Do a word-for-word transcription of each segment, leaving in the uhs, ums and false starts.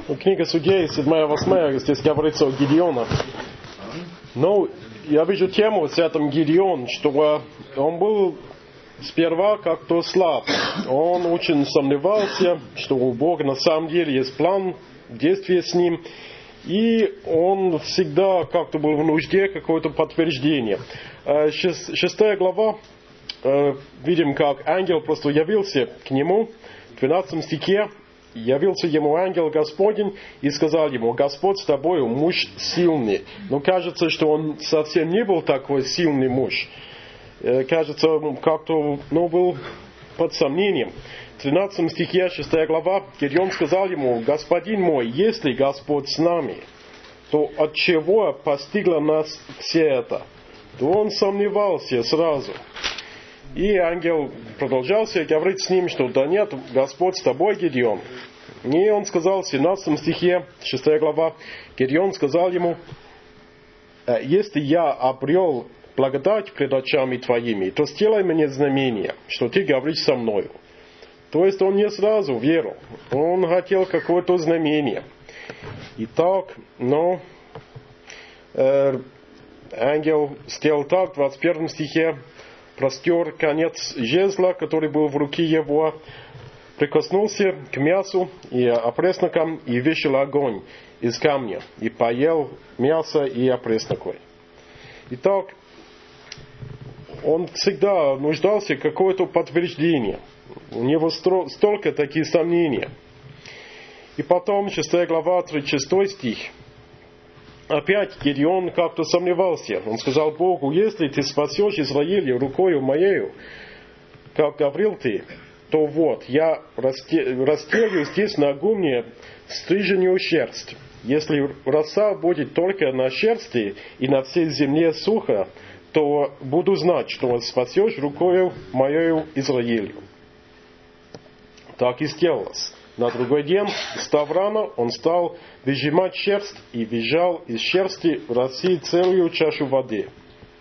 Книга Судей, седьмая восьмая, здесь говорится о Гидеоне. Но я вижу тему с этим Гидеон, что он был сперва как-то слаб. Он очень сомневался, что у Бога на самом деле есть план действия с ним. И он всегда как-то был в нужде какое-то подтверждение. Шестая глава, видим, как ангел просто явился к нему. В двенадцатом стихе явился ему ангел Господень и сказал ему: Господь с тобою, муж сильный. Но кажется, что он совсем не был такой сильный муж. Кажется, как-то ну, был под сомнением. В тринадцатом стихе, шестая глава, Гидеон сказал ему: Господин мой, если Господь с нами, то от чего постигло нас все это? То он сомневался сразу. И ангел продолжался говорить с ним, что да нет, Господь с тобой, Гидеон. И он сказал в семнадцатом стихе, шестая глава, Гидеон сказал ему: если я обрел благодать пред очами твоими, то сделай мне знамение, что ты говоришь со мною. То есть он не сразу верил, он хотел какое-то знамение. Итак, но э, ангел сделал так, в двадцать первом стихе, простер конец жезла, который был в руке его, прикоснулся к мясу и опреснокам и вышел огонь из камня, и поел мясо и опреснокой. Итак, он всегда нуждался в какое-то подтверждение. У него столько таких сомнений. И потом, шестая глава, тридцать шестой стих. Опять Гидеон как-то сомневался. Он сказал Богу: если ты спасешь Израиля рукою моею, как говорил ты, то вот, я расстелю здесь на гумне стриженную шерсть. Если роса будет только на шерсти и на всей земле сухо, то буду знать, что спасешь рукою моею Израилю. Так и сделалось. На другой день, встав рано, он стал выжимать шерсть и выжал из шерсти в росе целую чашу воды.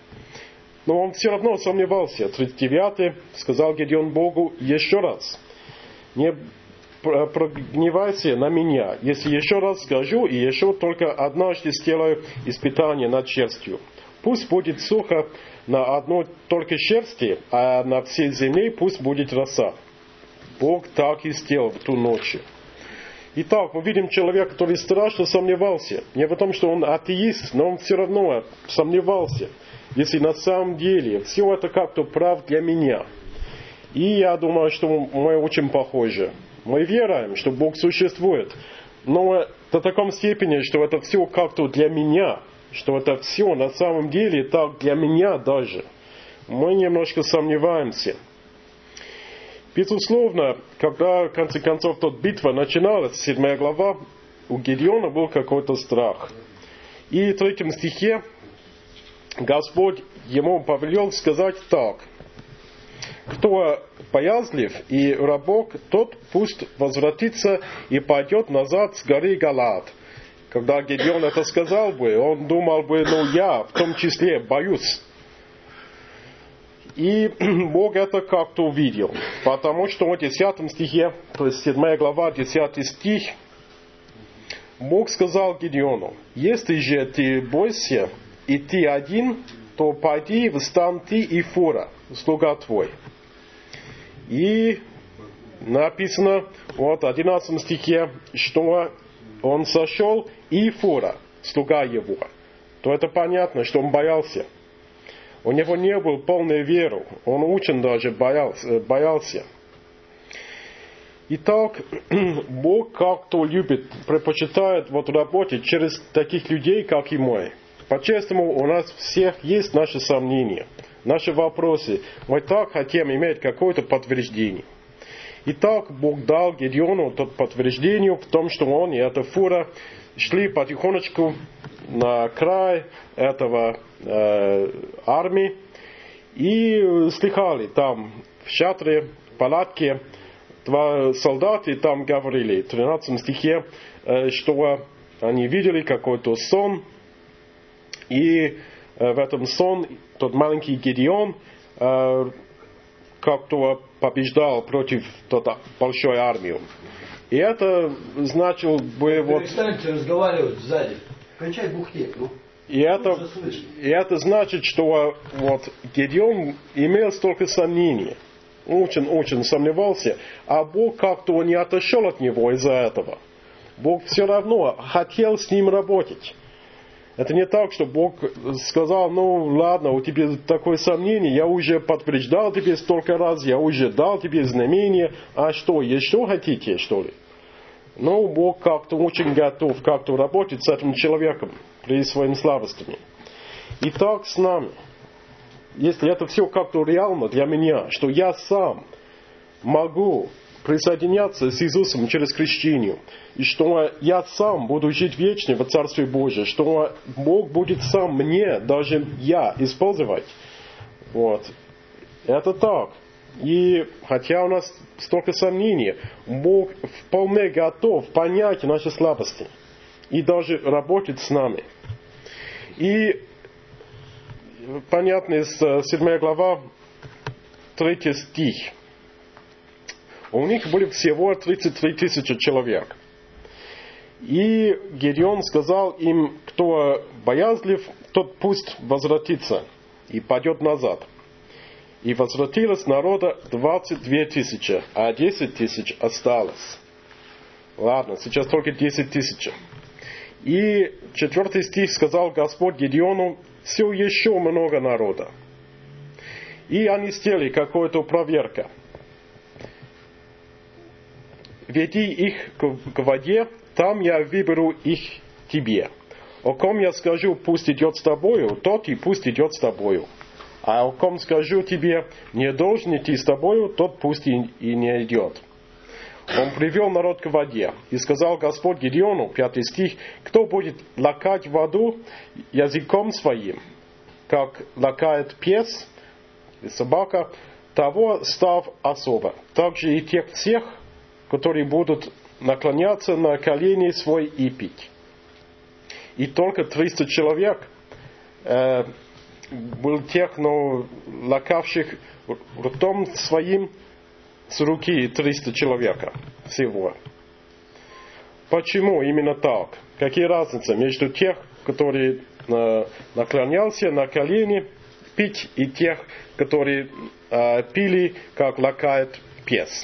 Но он все равно сомневался. тридцать девятый сказал Гидеон Богу еще раз: не прогневайся на меня, если еще раз скажу и еще только однажды сделаю испытание над шерстью. Пусть будет сухо на одной только шерсти, а на всей земле пусть будет роса. Бог так и сделал в ту ночь. Итак, мы видим человека, который страшно сомневался. Не в том, что он атеист, но он все равно сомневался. Если на самом деле все это как-то прав для меня. И я думаю, что мы очень похожи. Мы верим, что Бог существует. Но до такой степени, что это все как-то для меня. Что это все на самом деле так для меня даже. Мы немножко сомневаемся. Безусловно, когда в конце концов тот битва начиналась, седьмая глава, у Гидеона был какой-то страх. И в третьем стихе Господь ему повелел сказать так: кто боязлив и рабок, тот пусть возвратится и пойдет назад с горы Галаад. Когда Гидеон это сказал бы, он думал бы: ну я в том числе боюсь. И Бог это как-то увидел. Потому что в десятом стихе, то есть седьмая глава, десятый стих, Бог сказал Гидеону: если же ты бойся, и ты один, то пойди, встань ты и Фура, слуга твой. И написано вот в одиннадцатом стихе, что он сошел и Фура, слуга его. То это понятно, что он боялся. У него не было полной веры. Он очень даже боялся. боялся. Итак, Бог как-то любит, предпочитает вот работать через таких людей, как и мы. По-честному, у нас всех есть наши сомнения, наши вопросы. Мы так хотим иметь какое-то подтверждение. Итак, Бог дал Гидеону то подтверждение в том, что он и эта Фура шли потихонечку на край этого э, армии и слыхали там в шатре, в палатке, два солдата там говорили в тринадцатом стихе, э, что они видели какой-то сон, и э, в этом сон тот маленький Гидеон э, как-то побеждал против той большой армии. И это значило бы вот... Перестаньте разговаривать сзади. Кончай бухтеть, ну. И это, и это значит, что вот Гедеон имел столько сомнений. Очень-очень сомневался, а Бог как-то не отошел от него из-за этого. Бог все равно хотел с ним работать. Это не так, что Бог сказал, ну ладно, у тебя такое сомнение, я уже подтверждал тебе столько раз, я уже дал тебе знамение, а что, еще хотите, что ли? Ну, Бог как-то очень готов как-то работать с этим человеком при своим слабостями. И так с нами. Если это все как-то реально для меня, что я сам могу присоединяться с Иисусом через крещение, и что я сам буду жить вечно в Царстве Божьем, что Бог будет сам мне, даже я, использовать. Вот. Это так. И хотя у нас столько сомнений, Бог вполне готов понять наши слабости и даже работать с нами. И понятно, из седьмой глава, третий стих. У них были всего тридцать три тысячи человек. И Гедеон сказал им, кто боязлив, тот пусть возвратится и пойдет назад. И возвратилось народа двадцать две тысячи, а десять тысяч осталось. Ладно, сейчас только десять тысяч. И четвертый стих сказал Господь Гедеону, все еще много народа. И они сделали какую-то проверку. Веди их к воде, там я выберу их тебе. О ком я скажу, пусть идет с тобою, тот и пусть идет с тобою. А о ком скажу тебе, не должен идти с тобою, тот пусть и, и не идет. Он привел народ к воде. И сказал Господь Гедеону, пятый стих, кто будет лакать воду языком своим, как лакает пес и собака, того став особо. Также и тех всех, которые будут наклоняться на колени свои и пить. И только триста человек э, был тех, но лакавших ртом своим с руки триста человека всего. Почему именно так? Какие разницы между тех, которые э, наклонялся на колени пить, и тех, которые э, пили, как лакает пес?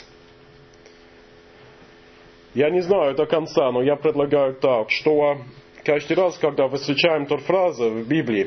Я не знаю до конца, но я предлагаю так, что каждый раз, когда мы встречаем ту фразу в Библии,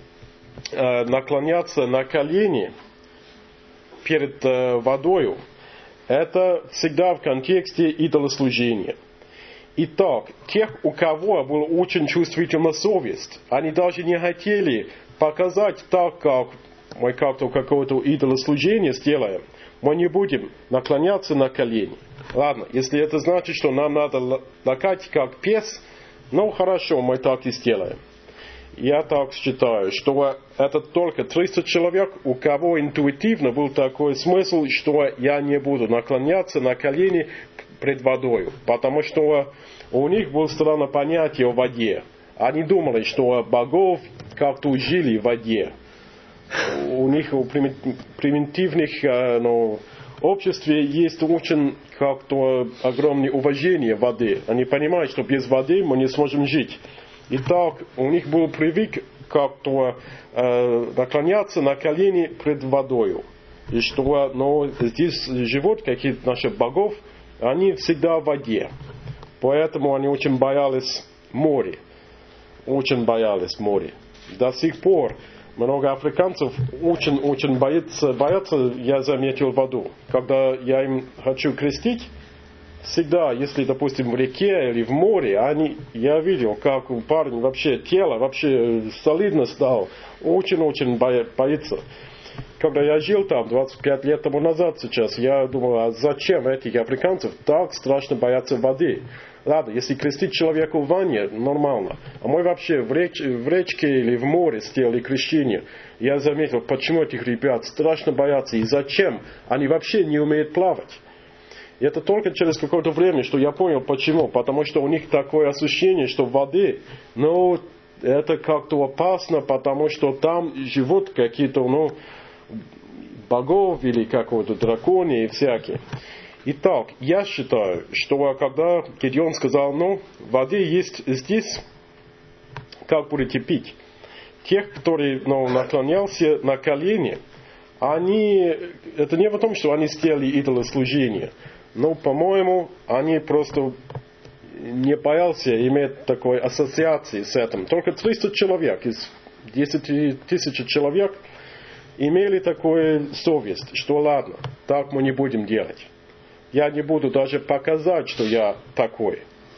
э, наклоняться на колени перед э, водою, это всегда в контексте идолослужения. Итак, тех, у кого была очень чувствительна совесть, они даже не хотели показать так, как мы как-то какое-то идолослужение сделаем, мы не будем наклоняться на колени. Ладно, если это значит, что нам надо лакать как пес, ну хорошо, мы так и сделаем. Я так считаю, что это только триста человек, у кого интуитивно был такой смысл, что я не буду наклоняться на колени пред водою, потому что у них было странное понятие о воде. Они думали, что богов как-то жили в воде. У них у примитивных ну, обществе есть очень как-то огромное уважение воды. Они понимают, что без воды мы не сможем жить. Итак, у них был привык как-то э, наклоняться на колени пред водою. И что но здесь живут какие-то наши богов, они всегда в воде. Поэтому они очень боялись моря. Очень боялись моря. До сих пор много африканцев очень-очень боятся, боятся, я заметил, воду. Когда я им хочу крестить, всегда, если, допустим, в реке или в море, они, я видел, как у парня вообще тело вообще солидно стало. Очень-очень боится. Когда я жил там двадцать пять лет тому назад сейчас, я думал, а зачем этих африканцев так страшно боятся воды? Ладно, если крестить человека в ванне, нормально. А мы вообще в, реч, в речке или в море сделали крещение. Я заметил, почему этих ребят страшно боятся и зачем. Они вообще не умеют плавать. И это только через какое-то время, что я понял, почему. Потому что у них такое ощущение, что в воде, ну, это как-то опасно, потому что там живут какие-то, ну, богов или какого-то драконы и всякие. Итак, я считаю, что когда Гедеон сказал, ну, воды есть здесь, как будете пить? Тех, которые ну, наклонялся на колени, они, это не в том, что они сделали идолослужение, но, по-моему, они просто не боялся иметь такой ассоциации с этим. Только триста человек из десяти тысяч человек имели такую совесть, что ладно, так мы не будем делать. Я не буду даже показать, что я такой.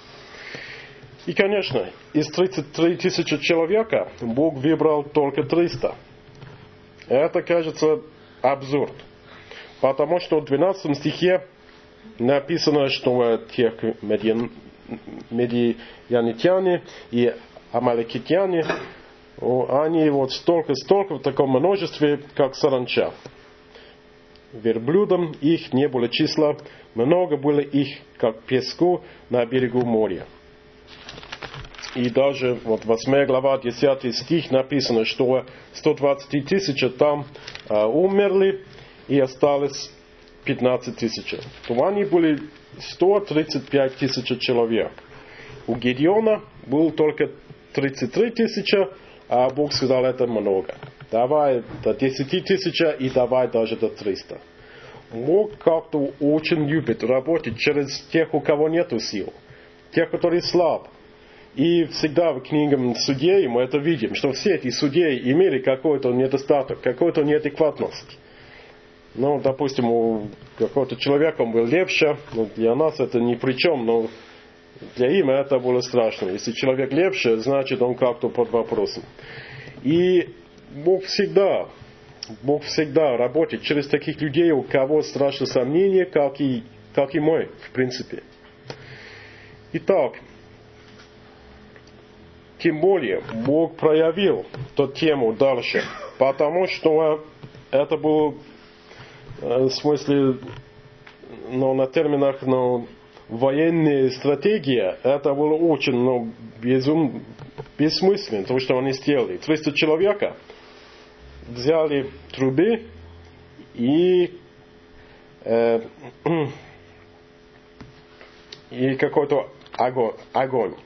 И, конечно, из тридцати трёх тысяч человека Бог выбрал только триста. Это, кажется, абсурд. Потому что в двенадцатом стихе написано, что тех медиан, медианитяне и амаликитяне, они вот столько-столько в таком множестве, как саранча. Верблюдам их не было числа, много было их, как песку на берегу моря. И даже вот восьмая глава, десятый стих написано, что сто двадцать тысяч там а, умерли и осталось пятнадцать тысяч. То они были сто тридцать пять тысяч человек. У Гедеона был только тридцать три тысячи, а Бог сказал, это много. Давай до десяти тысяч и давай даже до триста. Бог как-то очень любит работать через тех, у кого нет сил. Тех, которые слабы. И всегда в книгам судей мы это видим, что все эти судьи имели какой-то недостаток, какую-то неадекватность. Ну, допустим, у какого-то человека он был левше, ну, для нас это ни при чем, но для им это было страшно. Если человек левше, значит он как-то под вопросом. И Бог всегда, Бог всегда работает через таких людей, у кого страшно сомнения, как и, как и мы, в принципе. Итак, тем более Бог проявил эту тему дальше, потому что это было, в смысле, ну, на терминах, ну, военная стратегия, это было очень, ну, безум, бессмысленно, то, что они сделали. триста человека взяли трубы и, э, и какой-то огонь. огонь.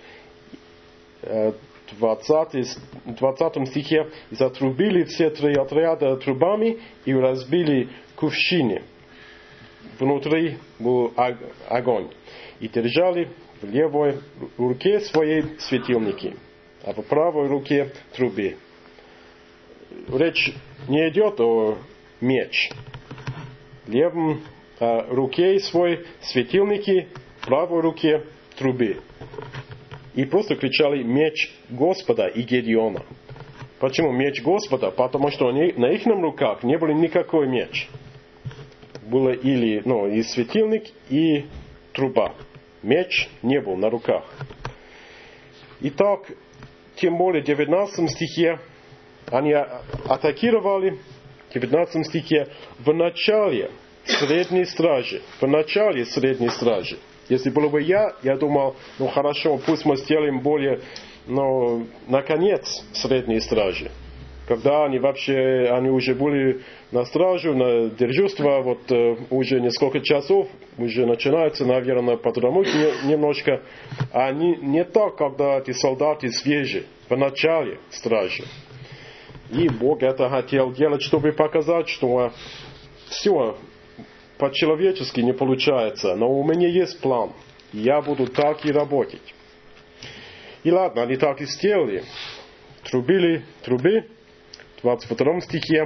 В двадцатом стихе затрубили все три отряда трубами и разбили кувшины. Внутри был огонь. И держали в левой руке свои светильники, а в правой руке трубы. Речь не идет о меч. В левом а, руке свой светильники, в правой руке трубы. И просто кричали «Меч Господа и Гедеона». Почему меч Господа? Потому что они, на их руках не было никакой меч. Было или ну, и светильник, и труба. Меч не был на руках. Итак, тем более в девятнадцатом стихе они атакировали, в девятнадцатом стихе, в начале средней стражи. В начале средней стражи. Если было бы я, я думал, ну хорошо, пусть мы сделаем более, ну, наконец, средней стражи. Когда они вообще, они уже были на стражу, на дежурство, вот э, уже несколько часов, уже начинается, наверное, подрамуть не, немножко. А не, не так, когда эти солдаты свежие, в начале стражи. И Бог это хотел делать, чтобы показать, что все по-человечески не получается, но у меня есть план. Я буду так и работать. И ладно, они так и сделали. Трубили трубы, в двадцать втором стихе.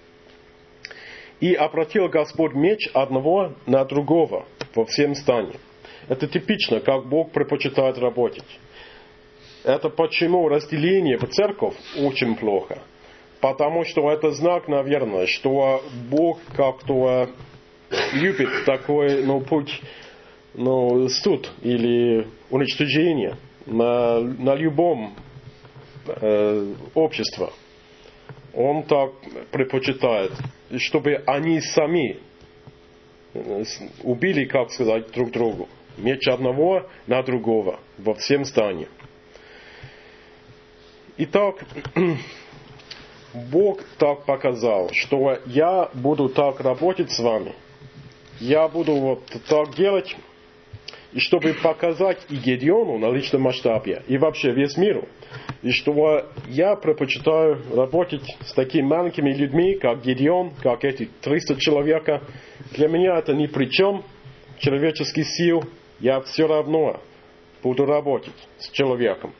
И обратил Господь меч одного на другого во всем стане. Это типично, как Бог предпочитает работать. Это почему разделение в церковь очень плохо. Потому что это знак, наверное, что Бог как-то любит такой, ну, путь, ну, суд или уничтожение на, на любом э, обществе. Он так предпочитает, чтобы они сами убили, как сказать, друг другу. Меч одного на другого во всем стане. Итак, Бог так показал, что я буду так работать с вами. я буду вот так делать, и чтобы показать и Гедеону на личном масштабе, и вообще весь миру, и что я предпочитаю работать с такими маленькими людьми, как Гедеон, как эти триста человек. Для меня это ни при чем, человеческих сил, я все равно буду работать с человеком.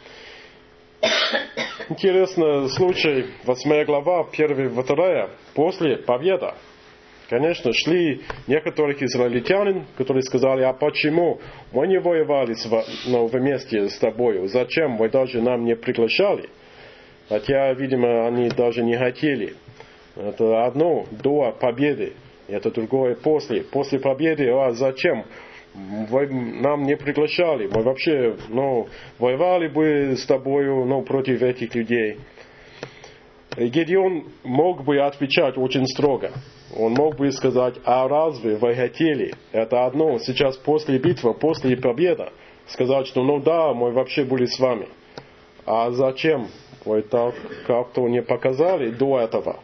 Интересный случай, восьмая глава, первая, вторая, после победы. Конечно, шли некоторых израильтянин, которые сказали, а почему мы не воевали с, ну, вместе с тобой? Зачем вы даже нам не приглашали? Хотя, видимо, они даже не хотели. Это одно до победы, это другое после. После победы, а зачем? Вы нам не приглашали. Мы вообще ну, воевали бы с тобою ну, против этих людей. И Гедеон мог бы отвечать очень строго. Он мог бы сказать, а разве вы хотели? Это одно, сейчас после битвы, после победы, сказать, что ну да, мы вообще были с вами. А зачем? Вы так как-то не показали до этого.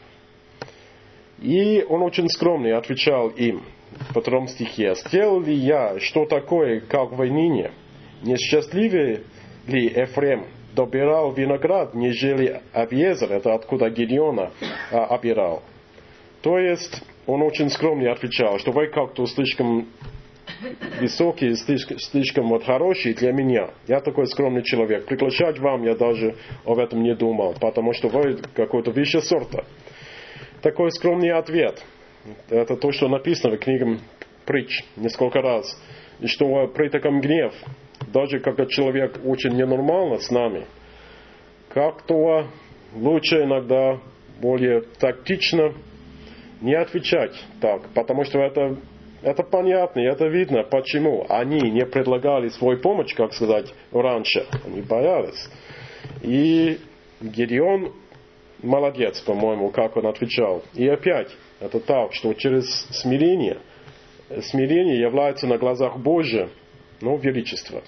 И он очень скромный отвечал им в втором стихе. Сделал ли я что такое, как в ныне? Несчастливее ли Эфрем добирал виноград, нежели Абиезер, это откуда Гедеона а, обирал? То есть, он очень скромно отвечал, что вы как-то слишком высокие, слишком, слишком вот хорошие для меня. Я такой скромный человек. Приглашать вам я даже об этом не думал, потому что вы какой-то выше сорта. Такой скромный ответ. Это то, что написано в книге Притч несколько раз. И что при таком гнев, даже когда человек очень ненормально с нами, как-то лучше иногда более тактично не отвечать так, потому что это, это понятно, это видно, почему они не предлагали свою помощь, как сказать, раньше. Они боялись. И Гедеон молодец, по-моему, как он отвечал. И опять, это так, что через смирение, смирение является на глазах Божьих, ну, величество.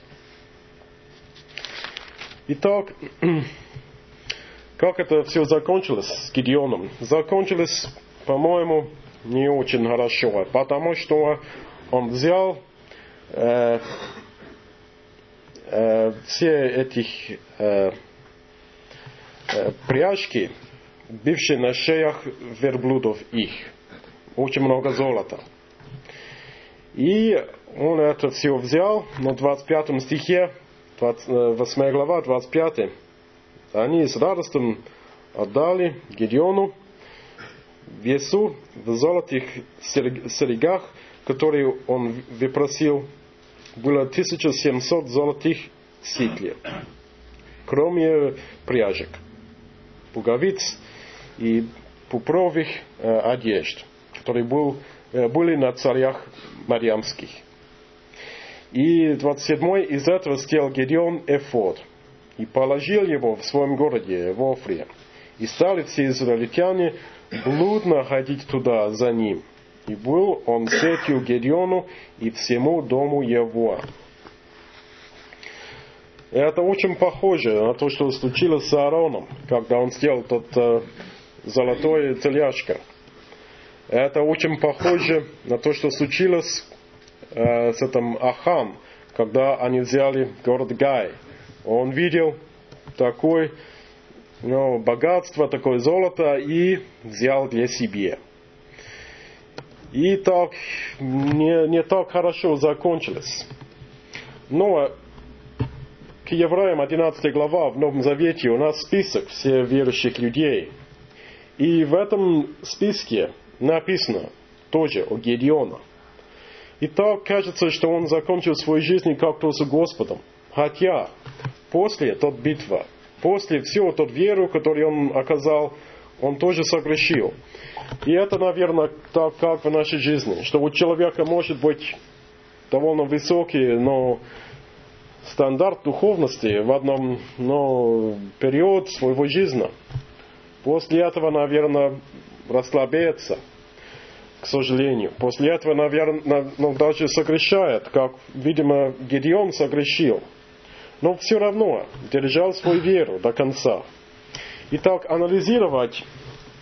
Итак, как это все закончилось с Гедеоном? Закончилось, по-моему, не очень хорошо, потому что он взял э, э, все эти э, э, пряжки, бывшие на шеях верблюдов их, очень много золота. И он это все взял, но в двадцать пятом стихе, восьмая глава, двадцать пятый, они с радостью отдали Гедеону весу в золотых серьгах, которые он выпросил, было тысяча семьсот золотых сиклей, кроме пряжек, пуговиц и пупровых э, одежд, которые был, э, были на царях Мариамских. И двадцать седьмой из этого сделал Гедеон эфод и положил его в своем городе, в Офре. И стали все израильтяне блудно ходить туда за ним. И был он сетью Гедеону и всему дому его. И это очень похоже на то, что случилось с Аароном, когда он сделал тот э, золотой теляшка. Это очень похоже на то, что случилось э, с этим Ахам, когда они взяли город Гай. Он видел такое ну, богатство, такое золото и взял для себя. И так не, не так хорошо закончилось. Но к Евреям одиннадцатая глава в Новом Завете у нас список всех верующих людей. И в этом списке написано тоже о Гедеоне. И так кажется, что он закончил свою жизнь как-то с Господом. Хотя после той битвы, после всего той веры, которую он оказал, он тоже согрешил. И это, наверное, так, как в нашей жизни, что у человека может быть довольно высокий, но стандарт духовности в одном но, период своего жизни. После этого, наверное, расслабляется, к сожалению. После этого, наверное, ну, даже согрешает, как, видимо, Гедеон согрешил. Но все равно держал свою веру до конца. Итак, анализировать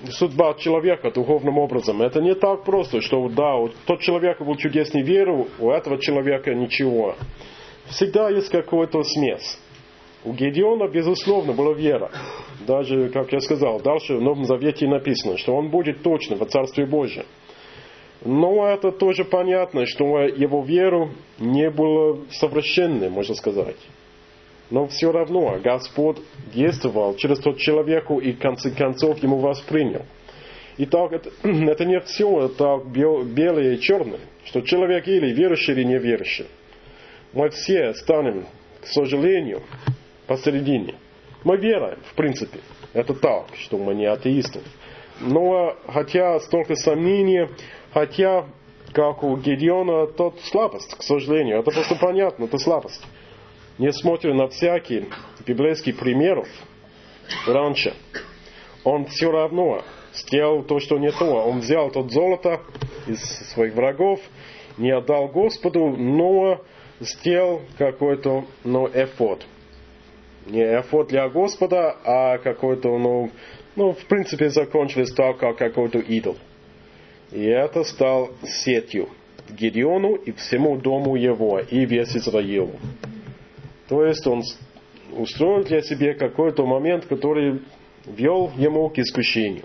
судьба человека духовным образом. Это не так просто, что да, вот тот человек был чудесной веры, у этого человека ничего. Всегда есть какой-то смесь. У Гедеона, безусловно, была вера. Даже, как я сказал, дальше в Новом Завете написано, что он будет точно во Царстве Божьем. Но это тоже понятно, что его вера не была совершенной, можно сказать. Но все равно Господь действовал через тот человека и в конце концов ему воспринял. Итак, это, это не все так белое и черное, что человек или верующий, или неверующий. Мы все станем, к сожалению, посередине. Мы веруем, в принципе. Это так, что мы не атеисты. Но хотя столько сомнений, хотя, как у Гедеона, тот слабость, к сожалению. Это просто понятно, это слабость. Несмотря на всякие библейские примеры раньше, он все равно сделал то, что не то. Он взял тот золото из своих врагов, не отдал Господу, но сделал какой-то, ну, эфод. Не эфод для Господа, а какой-то, ну, ну, в принципе, закончилось так, как какой-то идол. И это стал сетью Гедеону и всему дому его, и весь Израилу. То есть он устроил для себя какой-то момент, который вел ему к искушению.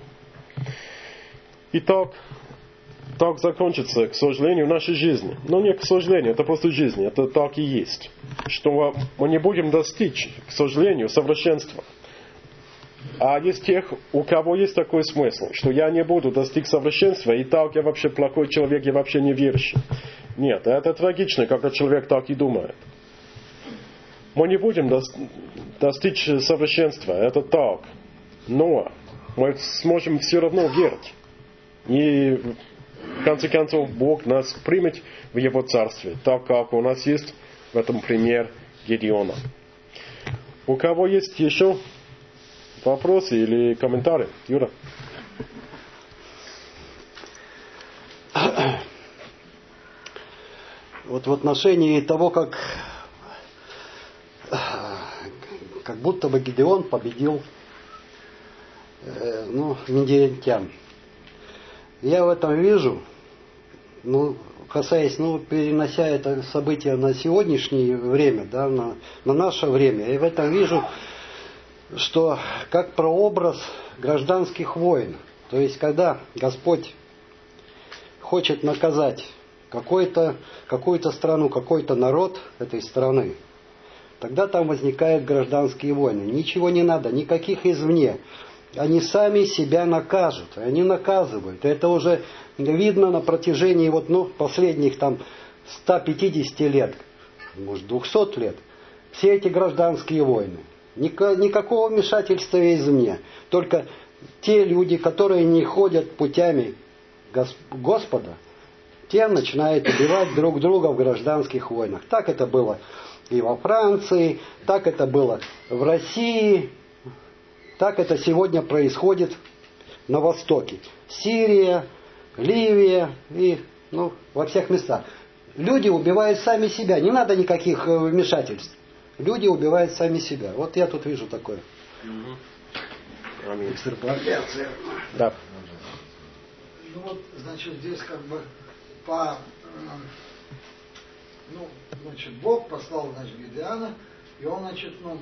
И так, так закончится, к сожалению, в нашей жизни. Но не к сожалению, это просто жизнь, это так и есть. Что мы не будем достичь, к сожалению, совершенства. А есть тех, у кого есть такой смысл, что я не буду достичь совершенства, и так я вообще плохой человек, я вообще не верующий. Нет, это трагично, когда человек так и думает. Мы не будем достичь совершенства, это так. Но мы сможем все равно верить. И в конце концов Бог нас примет в Его Царстве, так как у нас есть в этом пример Гедеона. У кого есть еще вопросы или комментарии? Юра? Вот в отношении того, как как будто бы Гедеон победил э, ну, медиантян. Я в этом вижу, ну, касаясь, ну, перенося это событие на сегодняшнее время, да, на, на наше время, я в этом вижу, что как прообраз гражданских войн. То есть, когда Господь хочет наказать какой-то, какую-то страну, какой-то народ этой страны, тогда там возникают гражданские войны. Ничего не надо, никаких извне. Они сами себя накажут, они наказывают. Это уже видно на протяжении вот, ну, последних там ста пятидесяти лет, может двухсот лет. Все эти гражданские войны. Никакого вмешательства извне. Только те люди, которые не ходят путями Господа, те начинают убивать друг друга в гражданских войнах. Так это было и во Франции, так это было в России, так это сегодня происходит на Востоке. Сирия, Ливия и ну, во всех местах. Люди убивают сами себя. Не надо никаких вмешательств. Люди убивают сами себя. Вот я тут вижу такое. Аминь. Да. Ну вот, значит, здесь как бы по... Ну, значит, Бог послал, значит, Гедеона, и он, значит, ну,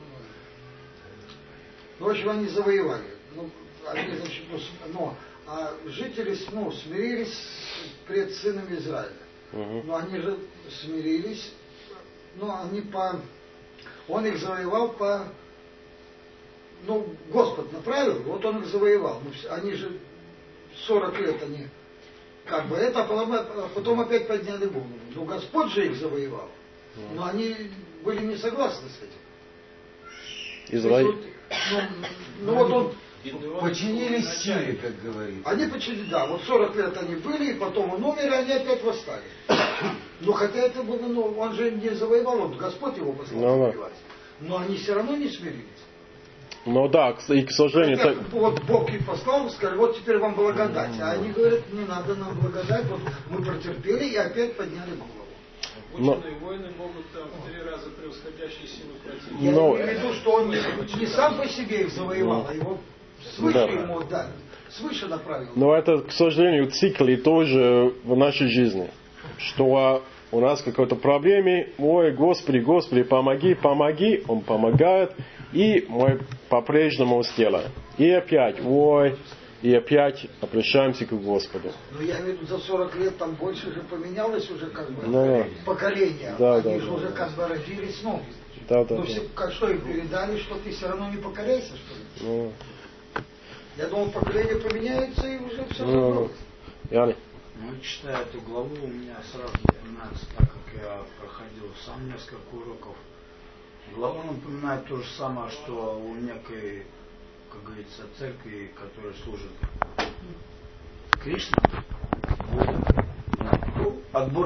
ну, в общем, они завоевали. Ну, они, значит, ну, ну, а жители, ну, смирились пред сыном Израиля. Угу. Но они же смирились, ну, они по... Он их завоевал по... Ну, Господь направил, вот он их завоевал. Они же сорок лет они... Как бы это, а потом, а потом опять подняли голову. Но Господь же их завоевал. Но они были не согласны с этим. Израиль. Вот, ну, ну вот он... Подчинились силе, как говорится. Они подчинились, да. Вот сорок лет они были, и потом он умер, и они опять восстали. Но хотя это было, ну, он же не завоевал, он, Господь его послал ну, завоевать. Но они все равно не смирились. Ну да, и к сожалению... Хотя, так... Вот Бог их послал, сказали, вот теперь вам благодать. А они говорят, не надо нам благодать, вот мы протерпели и опять подняли голову. Обученные Но... войны могут там в три раза превосходящие силы противника. Я Но... имею в виду, что он не, не сам по себе их завоевал, а его свыше да. ему дали. свыше направил. Но это, к сожалению, циклы тоже в нашей жизни. Что у нас какой-то проблеме, ой, Господи, Господи, помоги, помоги, Он помогает, и мы по-прежнему сделаем. И опять, ой, и опять обращаемся к Господу. Ну, я имею в виду, за сорок лет там больше же поменялось уже как бы ну, поколение. Да, Они да, же да, уже да. как бы родились, ну, Да, да, ну да. все, как, что им передали, что ты все равно не покоряйся, что ли? Ну, Я думал, поколение поменяется и уже все ну, равно. ну. Яни? Ну, читая эту главу, у меня сразу напоминается, так как я проходил сам несколько уроков. Глава напоминает то же самое, что у некой, как говорится, церкви, которая служит Кришне, отбор